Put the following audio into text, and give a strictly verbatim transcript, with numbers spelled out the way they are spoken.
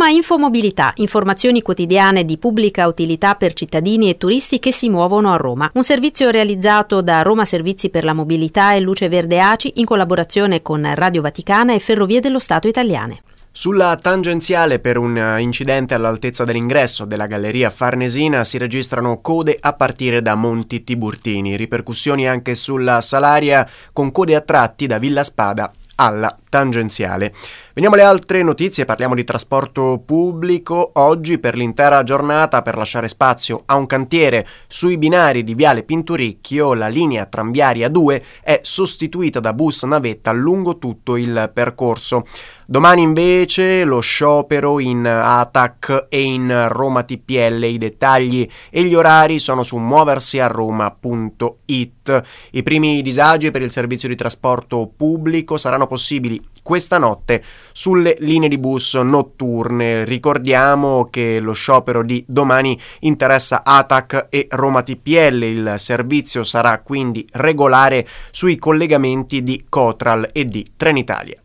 Roma Infomobilità, informazioni quotidiane di pubblica utilità per cittadini e turisti che si muovono a Roma. Un servizio realizzato da Roma Servizi per la Mobilità e Luce Verde A C I in collaborazione con Radio Vaticana e Ferrovie dello Stato Italiane. Sulla tangenziale, per un incidente all'altezza dell'ingresso della Galleria Farnesina, si registrano code a partire da Monti Tiburtini, ripercussioni anche sulla Salaria con code a tratti da Villa Spada alla tangenziale. Veniamo alle altre notizie, parliamo di trasporto pubblico. Oggi per l'intera giornata, per lasciare spazio a un cantiere sui binari di Viale Pinturicchio, la linea tranviaria due è sostituita da bus navetta lungo tutto il percorso. Domani invece lo sciopero in A T A C e in Roma T P L. I dettagli e gli orari sono su muoversi a roma punto it. I primi disagi per il servizio di trasporto pubblico saranno possibili questa notte sulle linee di bus notturne. Ricordiamo che lo sciopero di domani interessa A T A C e Roma T P L. Il servizio sarà quindi regolare sui collegamenti di Cotral e di Trenitalia.